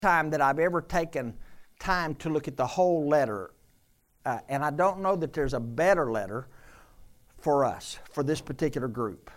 time that I've ever taken time to look at the whole letter, and I don't know that there's a better letter for us, for this particular group.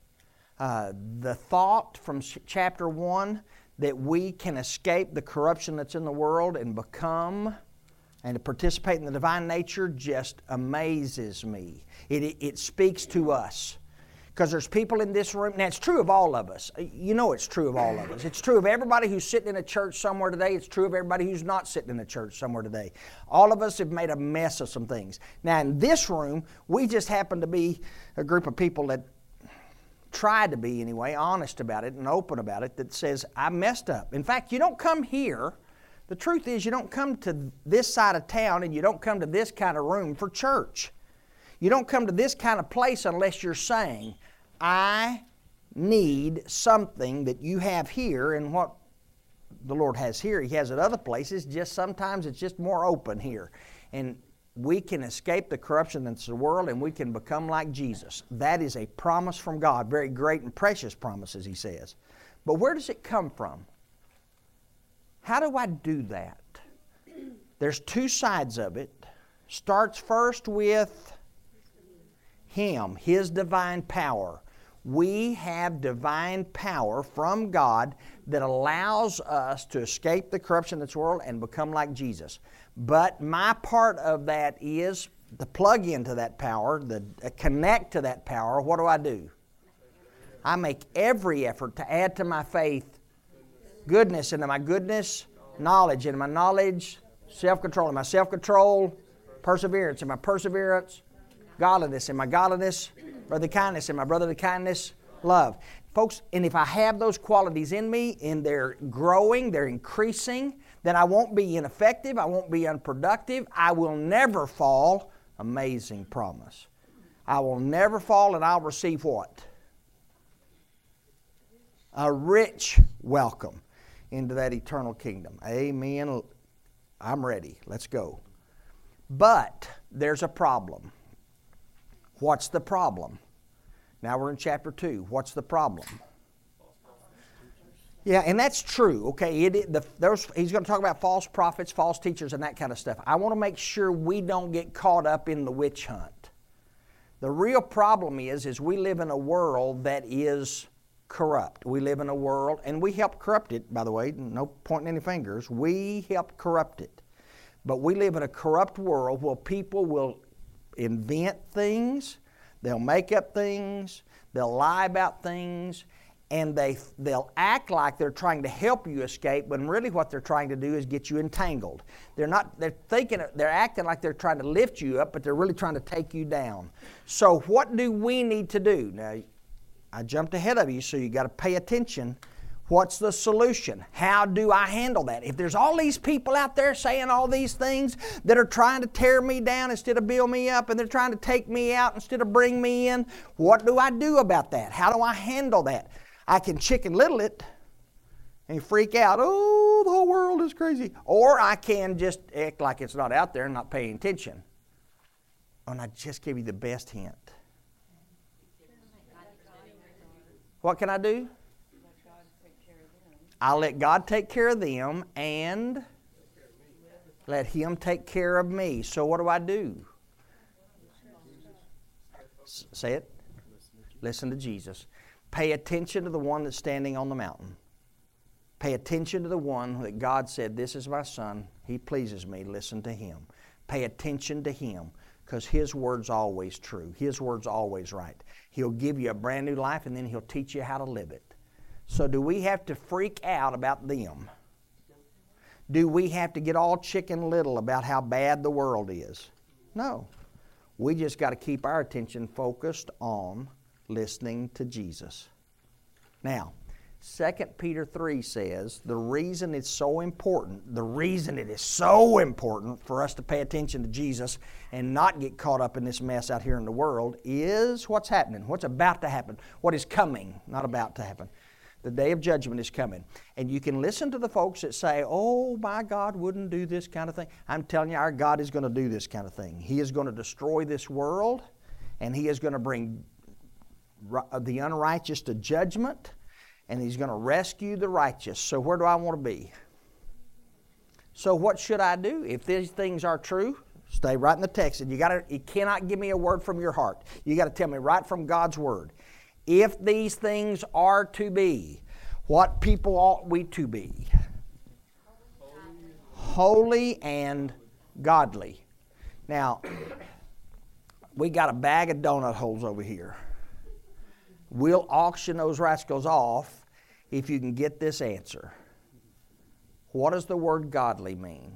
The thought from chapter 1 that we can escape the corruption that's in the world and become and to participate in the divine nature just amazes me. It speaks to us. Because there's people in this room, now it's true of all of us. You know it's true of all of us. It's true of everybody who's sitting in a church somewhere today. It's true of everybody who's not sitting in a church somewhere today. All of us have made a mess of some things. Now in this room, we just happen to be a group of people that try to be anyway, honest about it and open about it, that says, I messed up. In fact, you don't come here. The truth is you don't come to this side of town and you don't come to this kind of room for church. You don't come to this kind of place unless you're saying, I need something that you have here, and what the Lord has here, He has at other places, just sometimes it's just more open here. And we can escape the corruption that's in the world and we can become like Jesus. That is a promise from God, very great and precious promises, He says. But where does it come from? How do I do that? There's two sides of it. Starts first with Him, His divine power. We have divine power from God that allows us to escape the corruption that's in the world and become like Jesus. But my part of that is to plug into that power, to connect to that power. What do? I make every effort to add to my faith goodness, and to my goodness, knowledge, and to my knowledge, self-control, and my self-control, perseverance, and my perseverance, godliness, and my godliness, brotherly kindness, and my brotherly kindness, love. Folks, and if I have those qualities in me and they're growing, they're increasing, then I won't be ineffective, I won't be unproductive, I will never fall. Amazing promise. I will never fall, and I'll receive what? A rich welcome into that eternal kingdom. Amen. I'm ready. Let's go. But there's a problem. What's the problem? Now we're in chapter 2. What's the problem? Yeah, and that's true. Okay, he's going to talk about false prophets, false teachers, and that kind of stuff. I want to make sure we don't get caught up in the witch hunt. The real problem is we live in a world that is corrupt. We live in a world, and we help corrupt it, by the way. No pointing any fingers. We help corrupt it. But we live in a corrupt world where people will invent things, they'll make up things, they'll lie about things, and they'll act like they're trying to help you escape when really what they're trying to do is get you entangled. They're acting like they're trying to lift you up, but they're really trying to take you down. So what do we need to do? Now, I jumped ahead of you, so you got to pay attention. What's the solution? How do I handle that? If there's all these people out there saying all these things that are trying to tear me down instead of build me up, and they're trying to take me out instead of bring me in, what do I do about that? How do I handle that? I can Chicken Little it and freak out. Oh, the whole world is crazy. Or I can just act like it's not out there and not paying attention. And I just gave you the best hint. What can I do? I'll let God take care of them and let Him take care of me. So what do? Say it. Listen to Jesus. Pay attention to the one that's standing on the mountain. Pay attention to the one that God said, this is my son. He pleases me. Listen to Him. Pay attention to Him, because His word's always true. His word's always right. He'll give you a brand new life, and then He'll teach you how to live it. So do we have to freak out about them? Do we have to get all Chicken Little about how bad the world is? No. We just got to keep our attention focused on listening to Jesus. Now, 2 Peter 3 says the reason it's so important, the reason it is so important for us to pay attention to Jesus and not get caught up in this mess out here in the world is what's happening, what's about to happen, what is coming, not about to happen. The day of judgment is coming. And you can listen to the folks that say, oh, my God wouldn't do this kind of thing. I'm telling you, our God is going to do this kind of thing. He is going to destroy this world, and He is going to bring the unrighteous to judgment, and He's going to rescue the righteous. So where do I want to be? So what should I do? If these things are true, stay right in the text. And you cannot give me a word from your heart. You got to tell me right from God's word. If these things are to be, what people ought we to be? Holy and godly. Now, we got a bag of donut holes over here. We'll auction those rascals off if you can get this answer. What does the word godly mean?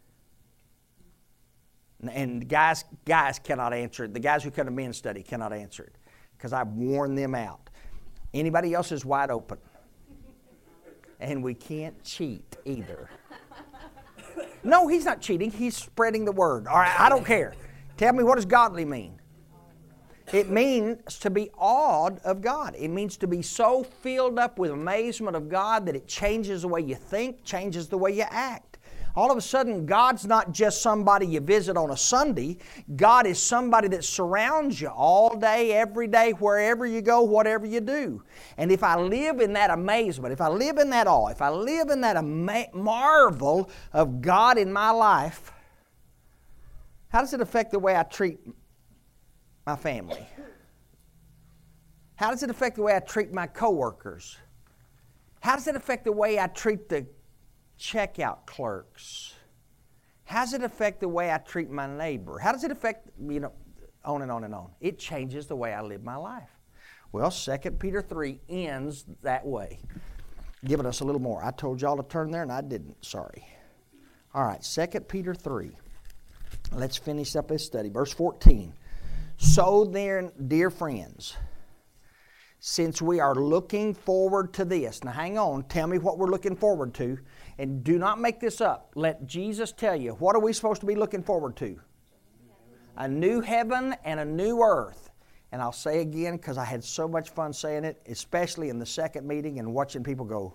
And guys cannot answer it. The guys who come to men's study cannot answer it because I've worn them out. Anybody else is wide open. And we can't cheat either. No, he's not cheating. He's spreading the word. All right, I don't care. Tell me, what does godly mean? It means to be awed of God. It means to be so filled up with amazement of God that it changes the way you think, changes the way you act. All of a sudden, God's not just somebody you visit on a Sunday. God is somebody that surrounds you all day, every day, wherever you go, whatever you do. And if I live in that amazement, if I live in that awe, if I live in that marvel of God in my life, how does it affect the way I treat my family? How does it affect the way I treat my coworkers? How does it affect the way I treat the checkout clerks? How does it affect the way I treat my neighbor? How does it affect, on and on and on? It changes the way I live my life. Well, 2 Peter 3 ends that way, giving us a little more. I told y'all to turn there and I didn't. Sorry. All right, 2 Peter 3. Let's finish up this study. Verse 14. So then, dear friends, since we are looking forward to this. Now hang on, tell me what we're looking forward to. And do not make this up. Let Jesus tell you. What are we supposed to be looking forward to? A new heaven and a new earth. And I'll say again because I had so much fun saying it, especially in the second meeting and watching people go.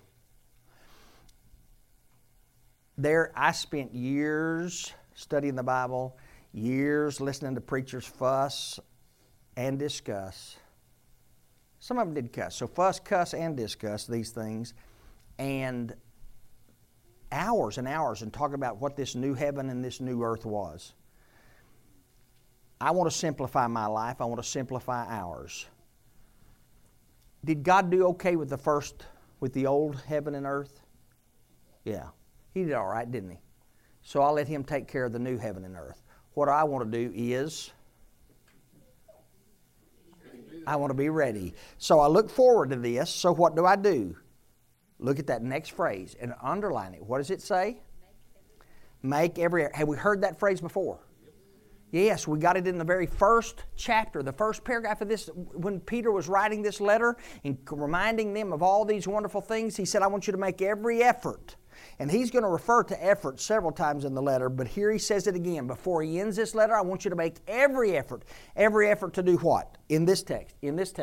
There, I spent years studying the Bible, years listening to preachers fuss and discuss. Some of them did cuss. So fuss, cuss, and discuss these things. And hours and hours and talk about what this new heaven and this new earth was. I want to simplify my life. I want to simplify ours. Did God do okay with the old heaven and earth? Yeah. He did all right, didn't he? So I'll let him take care of the new heaven and earth. What I want to do is I want to be ready. So I look forward to this. So what do? Look at that next phrase and underline it. What does it say? Make every effort. Have we heard that phrase before? Yes, we got it in the very first chapter, the first paragraph of this. When Peter was writing this letter and reminding them of all these wonderful things, he said, I want you to make every effort. And he's going to refer to effort several times in the letter, but here he says it again. Before he ends this letter, I want you to make every effort. Every effort to do what? In this text.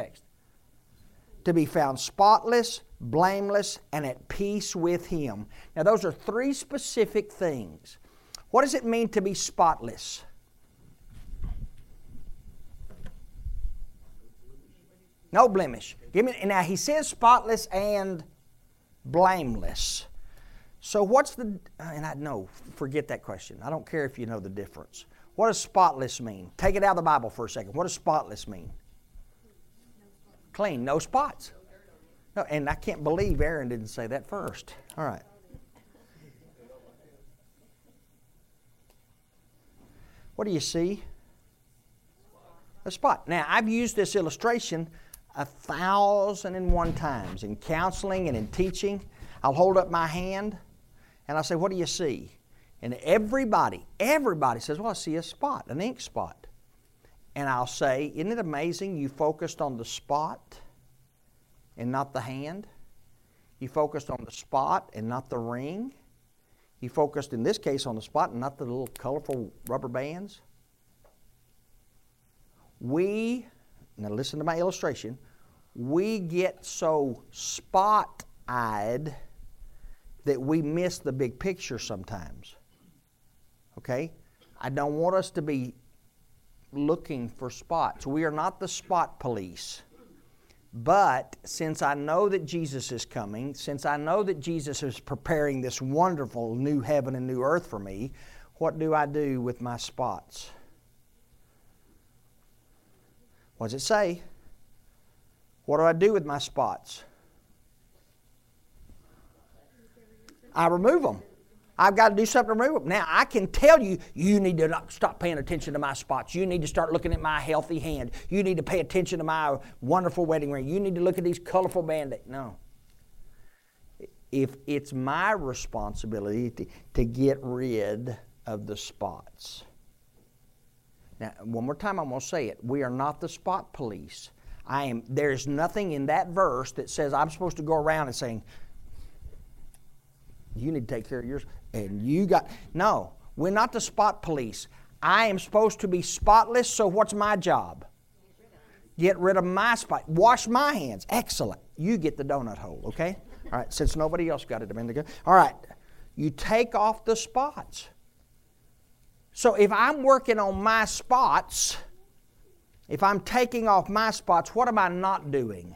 To be found spotless, blameless, and at peace with him. Now those are three specific things. What does it mean to be spotless? No blemish. Now he says spotless and blameless. So what's forget that question. I don't care if you know the difference. What does spotless mean? Take it out of the Bible for a second. What does spotless mean? Clean, no spots. No, and I can't believe Aaron didn't say that first. All right. What do you see? A spot. Now, I've used this illustration 1,001 times in counseling and in teaching. I'll hold up my hand and I'll say, what do you see? And everybody says, well, I see a spot, an ink spot. And I'll say, isn't it amazing you focused on the spot and not the hand? You focused on the spot and not the ring? You focused, in this case, on the spot and not the little colorful rubber bands? Now listen to my illustration, we get so spot-eyed that we miss the big picture sometimes. Okay? I don't want us to be looking for spots. We are not the spot police. But since I know that Jesus is coming, since I know that Jesus is preparing this wonderful new heaven and new earth for me, what do I do with my spots? What does it say? What do I do with my spots? I remove them. I've got to do something to remove them. Now, I can tell you, you need to stop paying attention to my spots. You need to start looking at my healthy hand. You need to pay attention to my wonderful wedding ring. You need to look at these colorful Band-Aids. No. If it's my responsibility to get rid of the spots. Now, one more time I'm going to say it. We are not the spot police. There's nothing in that verse that says I'm supposed to go around and saying, you need to take care of yours. And you got... No, we're not the spot police. I am supposed to be spotless, so what's my job? Get rid of my spot. Wash my hands. Excellent. You get the donut hole, okay? All right, since nobody else got it a minute ago. All right, you take off the spots. So if I'm working on my spots, if I'm taking off my spots, what am I not doing?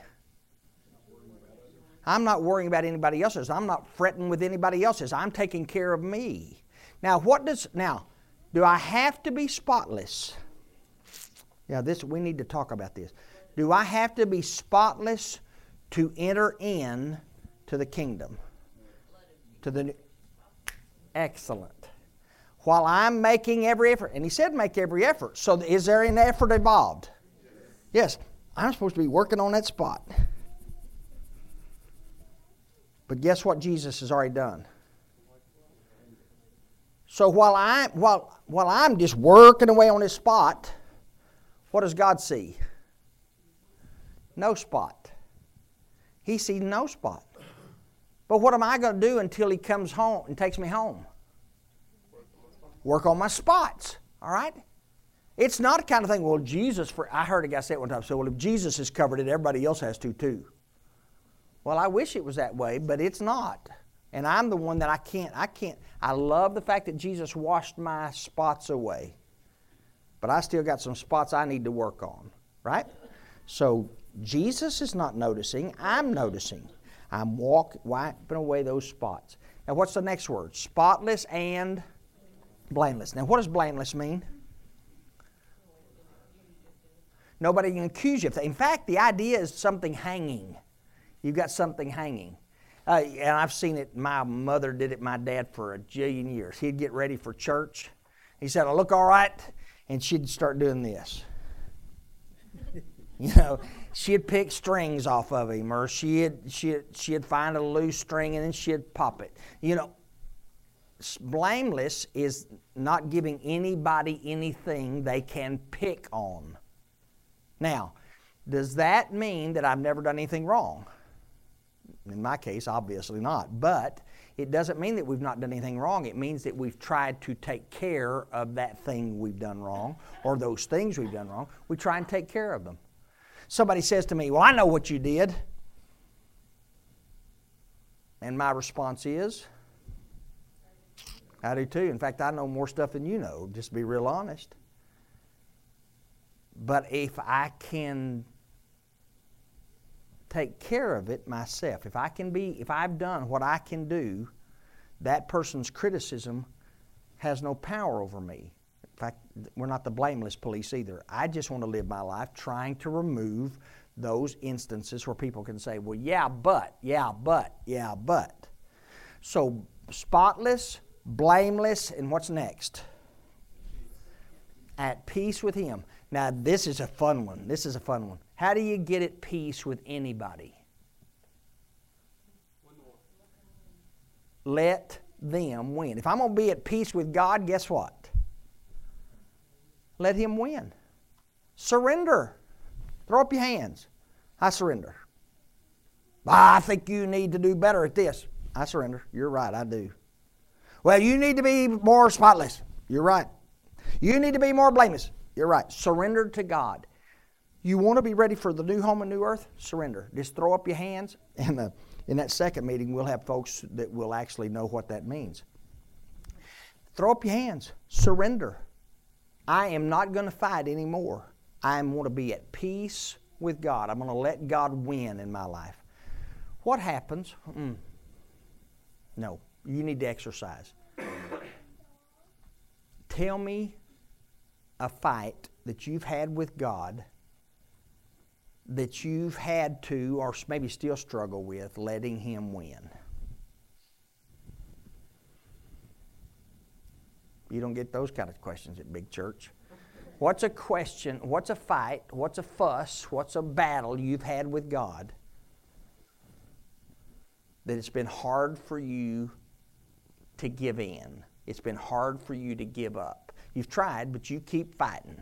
I'm not worrying about anybody else's. I'm not fretting with anybody else's. I'm taking care of me. Now, do I have to be spotless? Yeah, we need to talk about this. Do I have to be spotless to enter in to the kingdom? Excellent. While I'm making every effort, and he said make every effort. So is there an effort involved? Yes. I'm supposed to be working on that spot. But guess what Jesus has already done? So while I'm just working away on this spot, what does God see? No spot. He sees no spot. But what am I going to do until He comes home and takes me home? Work on my spots. All right? It's not a kind of thing, well, I heard a guy say it one time, so, well, if Jesus has covered it, everybody else has to too. Well, I wish it was that way, but it's not. And I'm the one that I can't. I love the fact that Jesus washed my spots away. But I still got some spots I need to work on. Right? So Jesus is not noticing. I'm noticing. I'm wiping away those spots. Now what's the next word? Spotless and blameless. Now what does blameless mean? Nobody can accuse you. In fact, the idea is something hanging. You've got something hanging. And I've seen it. My mother did it, my dad, for a jillion years. He'd get ready for church. He said, I look all right. And she'd start doing this. She'd pick strings off of him, or she'd find a loose string and then she'd pop it. Blameless is not giving anybody anything they can pick on. Now, does that mean that I've never done anything wrong? In my case, obviously not. But it doesn't mean that we've not done anything wrong. It means that we've tried to take care of that thing we've done wrong, or those things we've done wrong. We try and take care of them. Somebody says to me, well, I know what you did. And my response is, I do too. In fact, I know more stuff than you know, just to be real honest. But if I can take care of it myself, if I've done what I can do, that person's criticism has no power over me. In fact, we're not the blameless police either. I just want to live my life trying to remove those instances where people can say, well, yeah, but. So, spotless, blameless, and what's next? At peace with Him. Now, this is a fun one. How do you get at peace with anybody? Let them win. If I'm going to be at peace with God, guess what? Let Him win. Surrender. Throw up your hands. I surrender. I think you need to do better at this. I surrender. You're right, I do. Well, you need to be more spotless. You're right. You need to be more blameless. You're right. Surrender to God. You want to be ready for the new home and new earth? Surrender. Just throw up your hands. And in that second meeting, we'll have folks that will actually know what that means. Throw up your hands. Surrender. I am not going to fight anymore. I want to be at peace with God. I'm going to let God win in my life. What happens? No, you need to exercise. Tell me a fight that you've had with God that you've had to, or maybe still struggle with, letting Him win. You don't get those kind of questions at big church. What's a question, what's a fight, what's a fuss, what's a battle you've had with God that it's been hard for you to give in? It's been hard for you to give up. You've tried, but you keep fighting.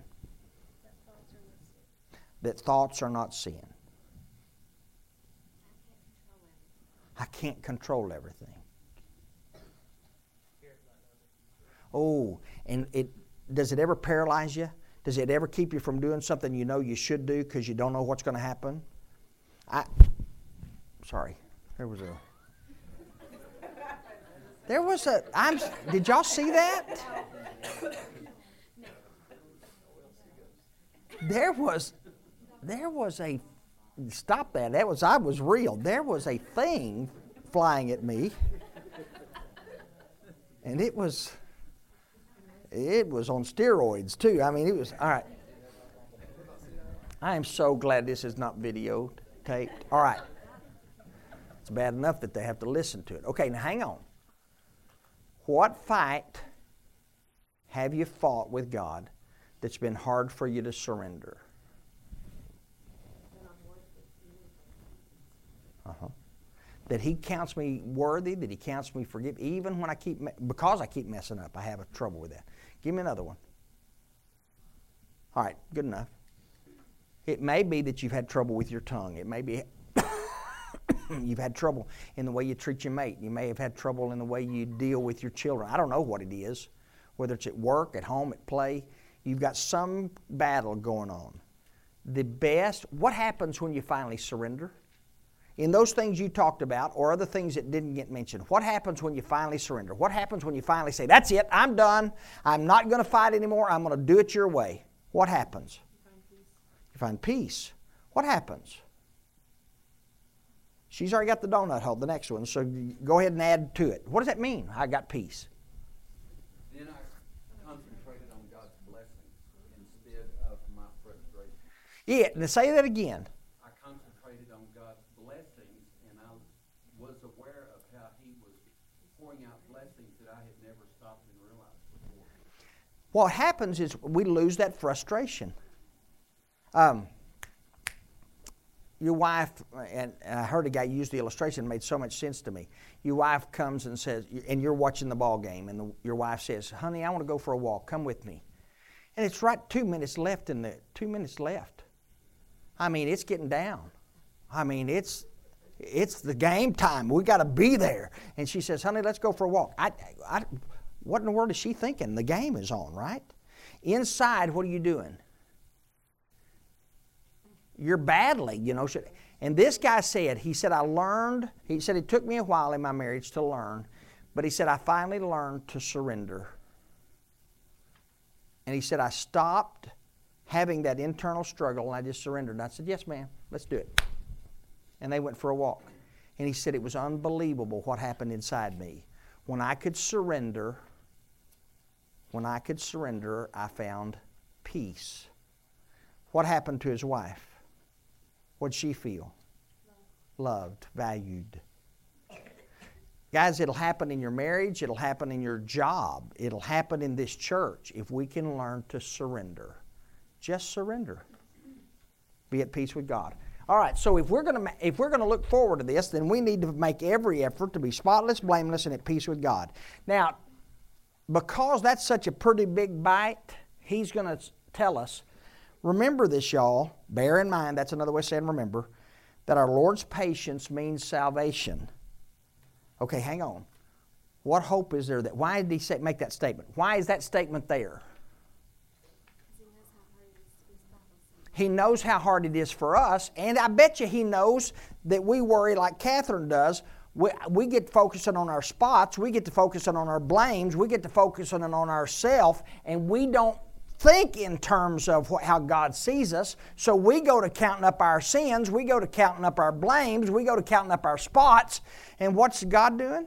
That thoughts are not sin. I can't control everything. Oh, and does it ever paralyze you? Does it ever keep you from doing something you know you should do because you don't know what's going to happen? Did y'all see that? There was a, stop that, I was real. There was a thing flying at me. And it was on steroids too. I mean, it was, all right. I am so glad this is not videotaped. All right. It's bad enough that they have to listen to it. Okay, now hang on. What fight have you fought with God that's been hard for you to surrender? That He counts me worthy, that He counts me forgiven, even when because I keep messing up, I have a trouble with that. Give me another one. All right, good enough. It may be that you've had trouble with your tongue. It may be you've had trouble in the way you treat your mate. You may have had trouble in the way you deal with your children. I don't know what it is, whether it's at work, at home, at play. You've got some battle going on. What happens when you finally surrender? In those things you talked about, or other things that didn't get mentioned, what happens when you finally surrender? What happens when you finally say, that's it, I'm done, I'm not going to fight anymore, I'm going to do it your way? What happens? You find peace. What happens? She's already got the donut hole, the next one, so go ahead and add to it. What does that mean, I got peace? Then I concentrated on God's blessing instead of my frustration. Yeah, now say that again. I concentrated on God's blessings, and I was aware of how He was pouring out blessings that I had never stopped and realized before. What happens is we lose that frustration. Your wife, and I heard a guy use the illustration, it made so much sense to me. Your wife comes and says, and you're watching the ball game, and your wife says, honey, I want to go for a walk, come with me. And it's right 2 minutes left in the 2 minutes left. I mean, it's getting down. I mean, it's the game time. We got to be there. And she says, honey, let's go for a walk. What in the world is she thinking? The game is on, right? Inside, what are you doing? You're battling, you know. And this guy said, he said, it took me a while in my marriage to learn, but he said, I finally learned to surrender. And he said, I stopped having that internal struggle, and I just surrendered. And I said, yes, ma'am, let's do it. And they went for a walk. And he said, it was unbelievable what happened inside me. When I could surrender, I found peace. What happened to his wife? What'd she feel? Loved, valued. Guys, it'll happen in your marriage. It'll happen in your job. It'll happen in this church if we can learn to surrender. Just surrender. Be at peace with God. All right, so if we're going to look forward to this, then we need to make every effort to be spotless, blameless, and at peace with God. Now, because that's such a pretty big bite, He's going to tell us, remember this, y'all. Bear in mind, that's another way of saying remember, that our Lord's patience means salvation. Okay, hang on. What hope is there? Why did He make that statement? Why is that statement there? He knows how hard it is for us, and I bet you He knows that we worry like Catherine does. We get focusing on our spots, we get to focusing on our blames, we get to focusing on ourselves, and we don't think in terms of how God sees us. So we go to counting up our sins, we go to counting up our blames, we go to counting up our spots. And what's God doing?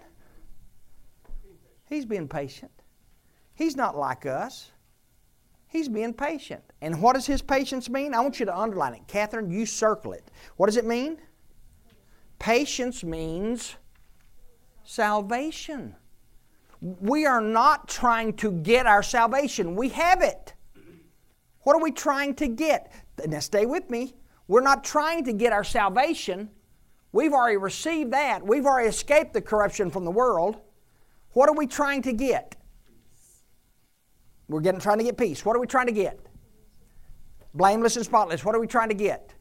He's being patient. He's not like us. He's being patient. And what does His patience mean? I want you to underline it. Catherine, you circle it. What does it mean? Patience means salvation. We are not trying to get our salvation. We have it. What are we trying to get? Now stay with me. We're not trying to get our salvation. We've already received that. We've already escaped the corruption from the world. What are we trying to get? We're trying to get peace. What are we trying to get? Blameless and spotless. What are we trying to get?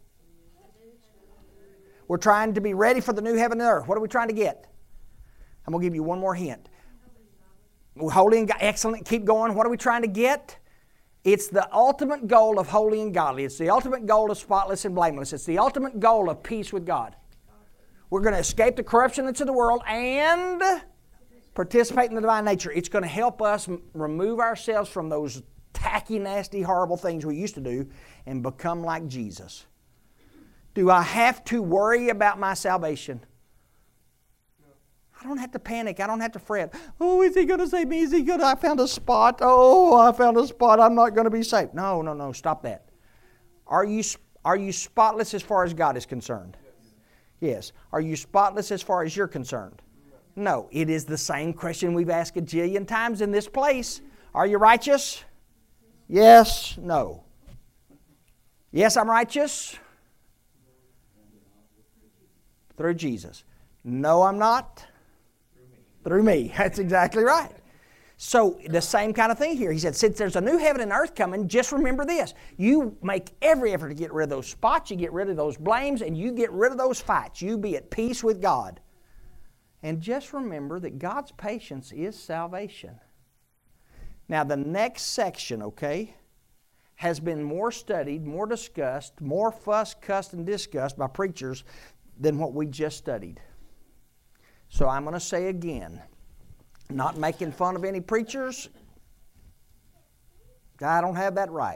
We're trying to be ready for the new heaven and earth. What are we trying to get? I'm going to give you one more hint. Holy and godly. Excellent. Keep going. What are we trying to get? It's the ultimate goal of holy and godly. It's the ultimate goal of spotless and blameless. It's the ultimate goal of peace with God. We're going to escape the corruption that's in the world and participate in the divine nature. It's going to help us remove ourselves from those tacky, nasty, horrible things we used to do and become like Jesus. Do I have to worry about my salvation? I don't have to panic. I don't have to fret. Oh, is He going to save me? Is He going to? I found a spot. Oh, I found a spot. I'm not going to be saved. No. Stop that. Are you spotless as far as God is concerned? Yes. Are you spotless as far as you're concerned? No. It is the same question we've asked a jillion times in this place. Are you righteous? Yes. No. Yes, I'm righteous. Through Jesus. No, I'm not. Through me. That's exactly right. So the same kind of thing here. He said, since there's a new heaven and earth coming, just remember this. You make every effort to get rid of those spots, you get rid of those blames, and you get rid of those fights. You be at peace with God. And just remember that God's patience is salvation. Now the next section, okay, has been more studied, more discussed, more fussed, cussed, and discussed by preachers than what we just studied. So I'm going to say again, not making fun of any preachers. I don't have that right.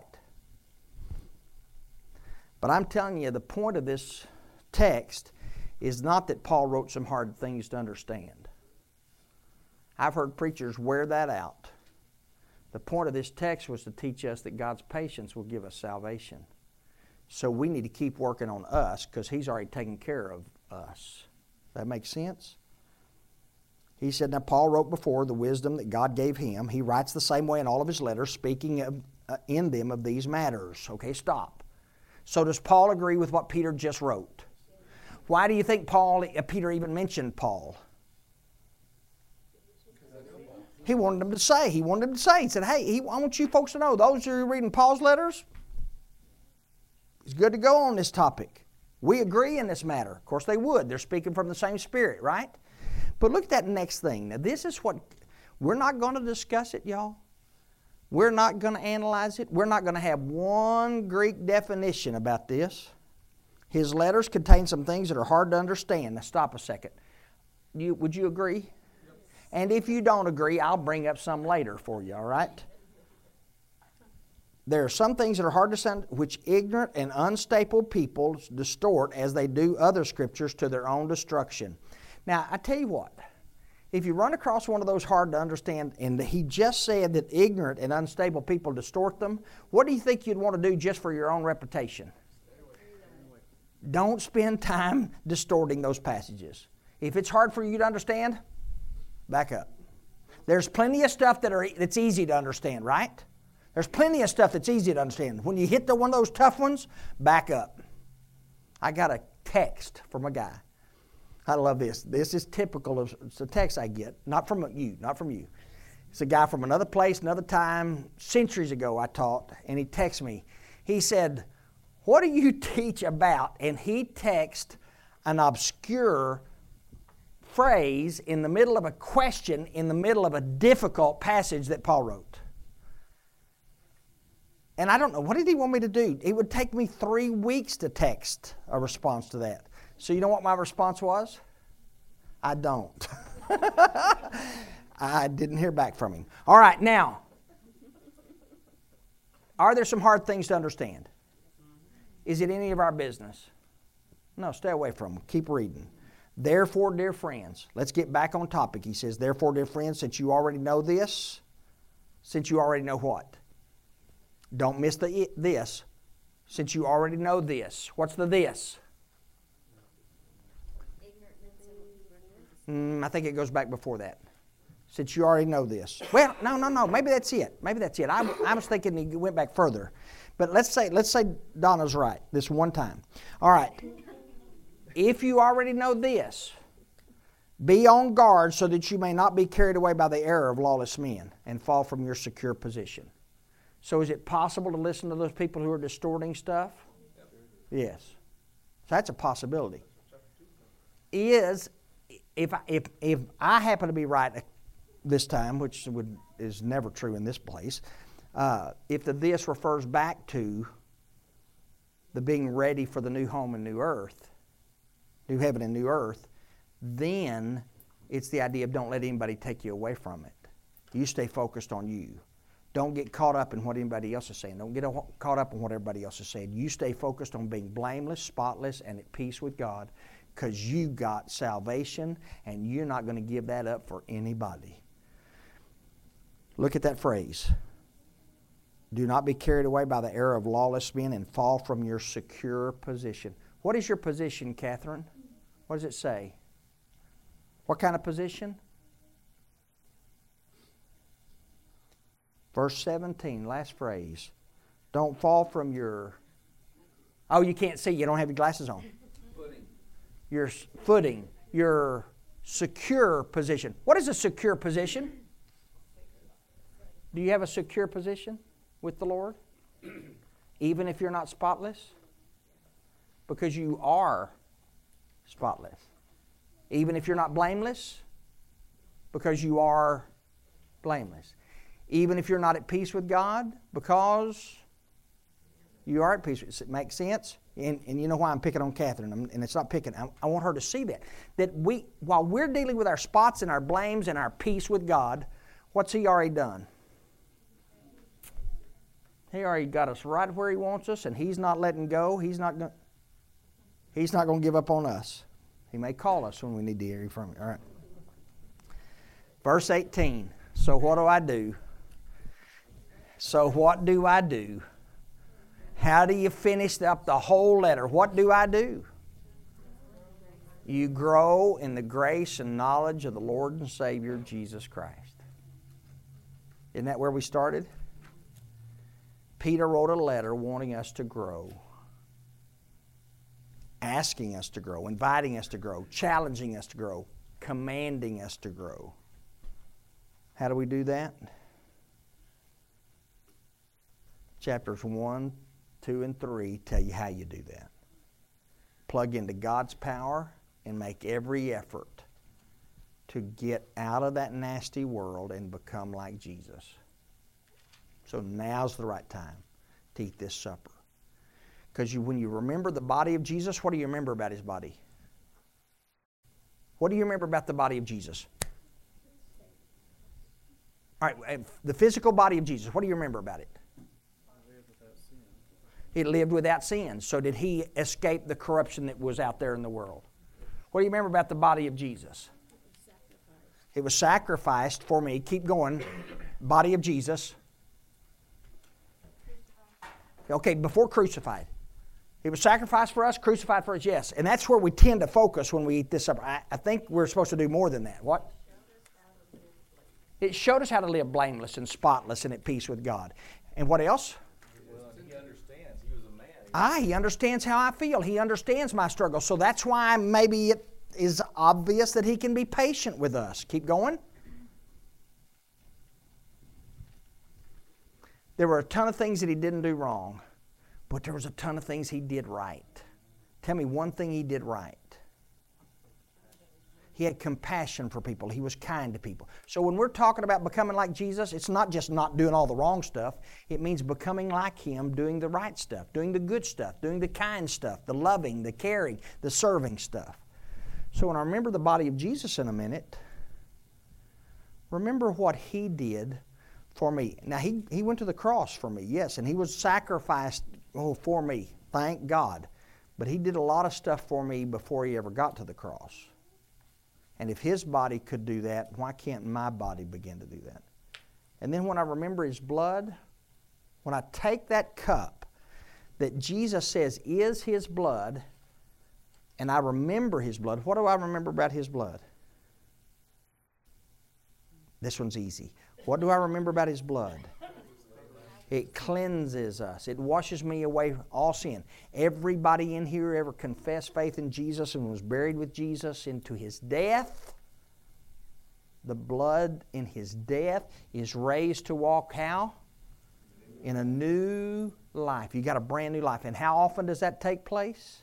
But I'm telling you, the point of this text is not that Paul wrote some hard things to understand. I've heard preachers wear that out. The point of this text was to teach us that God's patience will give us salvation. So we need to keep working on us because He's already taken care of us. That makes sense? He said, now Paul wrote before the wisdom that God gave him. He writes the same way in all of his letters, speaking in them of these matters. Okay, stop. So does Paul agree with what Peter just wrote? Why do you think Peter even mentioned Paul? He wanted him to say. He said, hey, I want you folks to know, those who are reading Paul's letters, it's good to go on this topic. We agree in this matter. Of course they would. They're speaking from the same Spirit, right? But look at that next thing. Now this is what, we're not going to discuss it, y'all. We're not going to analyze it. We're not going to have one Greek definition about this. His letters contain some things that are hard to understand. Now stop a second. Would you agree? Yep. And if you don't agree, I'll bring up some later for you, all right? There are some things that are hard to understand which ignorant and unstable people distort as they do other scriptures to their own destruction. Now, I tell you what, if you run across one of those hard to understand, and he just said that ignorant and unstable people distort them, what do you think you'd want to do just for your own reputation? Don't spend time distorting those passages. If it's hard for you to understand, back up. There's plenty of stuff that's easy to understand, right? There's plenty of stuff that's easy to understand. When you hit one of those tough ones, back up. I got a text from a guy. I love this. This is typical of the text I get. Not from you. It's a guy from another place, another time, centuries ago I taught, and he texted me. He said, what do you teach about? And he texted an obscure phrase in the middle of a question, in the middle of a difficult passage that Paul wrote. And I don't know, what did he want me to do? It would take me 3 weeks to text a response to that. So you know what my response was? I don't. I didn't hear back from him. All right, now, Are there some hard things to understand? Is it any of our business? No, stay away from them. Keep reading. Therefore, dear friends, let's get back on topic. He says, therefore, dear friends, since you already know this, since you already know what? Don't miss the this. Since you already know this. What's the this? I think it goes back before that. Since you already know this. Well, no. Maybe that's it. I was thinking he went back further. But let's say Donna's right this one time. All right. If you already know this, be on guard so that you may not be carried away by the error of lawless men and fall from your secure position. So is it possible to listen to those people who are distorting stuff? Yes. So that's a possibility. If I happen to be right this time, which is never true in this place, if the this refers back to the being ready for the new home and new earth, new heaven and new earth, then it's the idea of don't let anybody take you away from it. You stay focused on you. Don't get caught up in what anybody else is saying. Don't get caught up in what everybody else is saying. You stay focused on being blameless, spotless, and at peace with God because you got salvation and you're not going to give that up for anybody. Look at that phrase. Do not be carried away by the error of lawless men and fall from your secure position. What is your position, Catherine? What does it say? What kind of position? Verse 17, last phrase. Don't fall from your... Oh, you can't see. You don't have your glasses on. Footing. Your footing. Your secure position. What is a secure position? Do you have a secure position with the Lord? Even if you're not spotless? Because you are spotless. Even if you're not blameless? Because you are blameless. Even if you're not at peace with God? Because you are at peace. Does it make sense? And you know why I'm picking on Catherine, and it's not picking. I want her to see that while we're dealing with our spots and our blames and our peace with God, what's He already done? He already got us right where He wants us, and He's not letting go. He's not going to give up on us. He may call us when we need to hear from Him. All right. Verse 18. So what do I do? So what do I do? How do you finish up the whole letter? What do I do? You grow in the grace and knowledge of the Lord and Savior, Jesus Christ. Isn't that where we started? Peter wrote a letter wanting us to grow, asking us to grow, inviting us to grow, challenging us to grow, commanding us to grow. How do we do that? Chapters 1, 2, and 3 tell you how you do that. Plug into God's power and make every effort to get out of that nasty world and become like Jesus. So now's the right time to eat this supper. Because when you remember the body of Jesus, what do you remember about His body? What do you remember about the body of Jesus? All right, the physical body of Jesus, what do you remember about it? It lived without sin. So did He escape the corruption that was out there in the world? What do you remember about the body of Jesus? It was sacrificed for me. Keep going. Body of Jesus. Okay, before crucified. It was sacrificed for us, crucified for us, yes. And that's where we tend to focus when we eat this supper. I think we're supposed to do more than that. What? It showed us how to live blameless and spotless and at peace with God. And what else? Well, He understands. He was a man. He understands how I feel. He understands my struggle. So that's why maybe it is obvious that He can be patient with us. Keep going. There were a ton of things that He didn't do wrong, but there was a ton of things He did right. Tell me one thing He did right. He had compassion for people. He was kind to people. So when we're talking about becoming like Jesus, it's not just not doing all the wrong stuff. It means becoming like Him, doing the right stuff, doing the good stuff, doing the kind stuff, the loving, the caring, the serving stuff. So when I remember the body of Jesus in a minute, remember what He did for me. Now, he went to the cross for me, yes, and he was sacrificed for me, thank God. But he did a lot of stuff for me before he ever got to the cross. And if his body could do that, why can't my body begin to do that? And then when I remember his blood, when I take that cup that Jesus says is his blood, and I remember his blood, what do I remember about his blood? This one's easy. What do I remember about his blood? It cleanses us. It washes me away from all sin. Everybody in here ever confessed faith in Jesus and was buried with Jesus into his death. The blood in his death is raised to walk how? In a new life. You got a brand new life. And how often does that take place?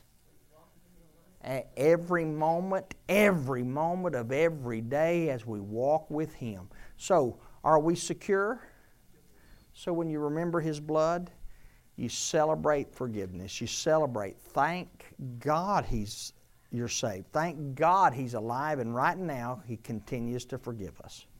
Every moment of every day as we walk with him. So, are we secure? So when you remember his blood, you celebrate forgiveness. You celebrate, thank God you're saved. Thank God he's alive, and right now he continues to forgive us.